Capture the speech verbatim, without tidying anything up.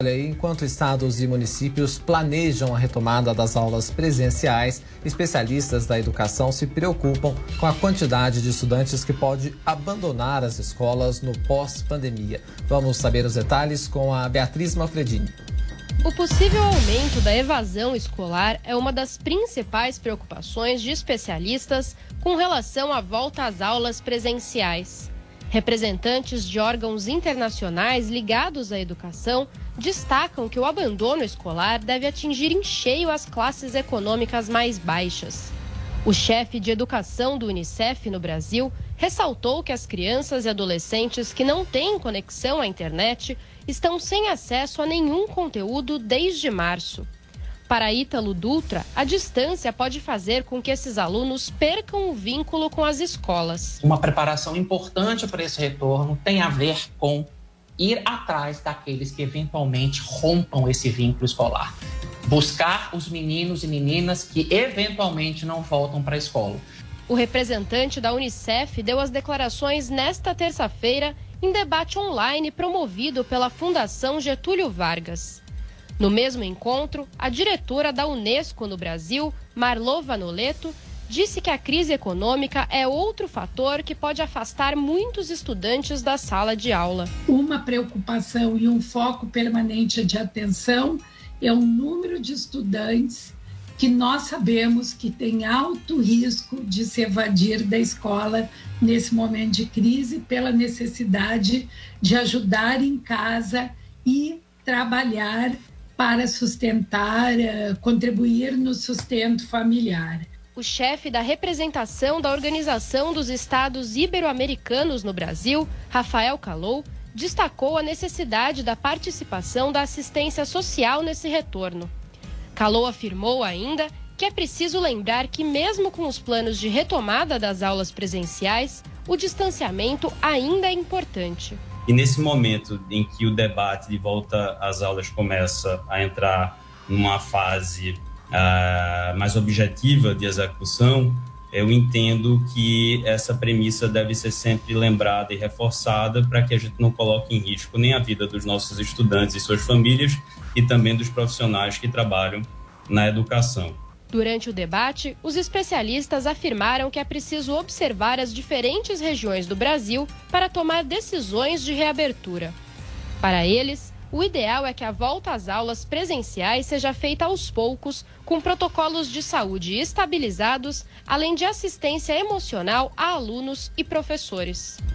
Enquanto estados e municípios planejam a retomada das aulas presenciais, especialistas da educação se preocupam com a quantidade de estudantes que pode abandonar as escolas no pós-pandemia. Vamos saber os detalhes com a Beatriz Manfredini. O possível aumento da evasão escolar é uma das principais preocupações de especialistas com relação à volta às aulas presenciais. Representantes de órgãos internacionais ligados à educação destacam que o abandono escolar deve atingir em cheio as classes econômicas mais baixas. O chefe de educação do Unicef no Brasil ressaltou que as crianças e adolescentes que não têm conexão à internet estão sem acesso a nenhum conteúdo desde março. Para Ítalo Dutra, a distância pode fazer com que esses alunos percam o vínculo com as escolas. Uma preparação importante para esse retorno tem a ver com ir atrás daqueles que eventualmente rompam esse vínculo escolar. Buscar os meninos e meninas que eventualmente não voltam para a escola. O representante da Unicef deu as declarações nesta terça-feira em debate online promovido pela Fundação Getúlio Vargas. No mesmo encontro, a diretora da Unesco no Brasil, Marlo Vanoletto, disse que a crise econômica é outro fator que pode afastar muitos estudantes da sala de aula. Uma preocupação e um foco permanente de atenção é o número de estudantes que nós sabemos que tem alto risco de se evadir da escola nesse momento de crise pela necessidade de ajudar em casa e trabalhar para sustentar, contribuir no sustento familiar. O chefe da representação da Organização dos Estados Ibero-Americanos no Brasil, Rafael Calou, destacou a necessidade da participação da assistência social nesse retorno. Calou afirmou ainda que é preciso lembrar que, mesmo com os planos de retomada das aulas presenciais, o distanciamento ainda é importante. E nesse momento em que o debate de volta às aulas começa a entrar numa fase uh, mais objetiva de execução, eu entendo que essa premissa deve ser sempre lembrada e reforçada para que a gente não coloque em risco nem a vida dos nossos estudantes e suas famílias e também dos profissionais que trabalham na educação. Durante o debate, os especialistas afirmaram que é preciso observar as diferentes regiões do Brasil para tomar decisões de reabertura. Para eles, o ideal é que a volta às aulas presenciais seja feita aos poucos, com protocolos de saúde estabilizados, além de assistência emocional a alunos e professores.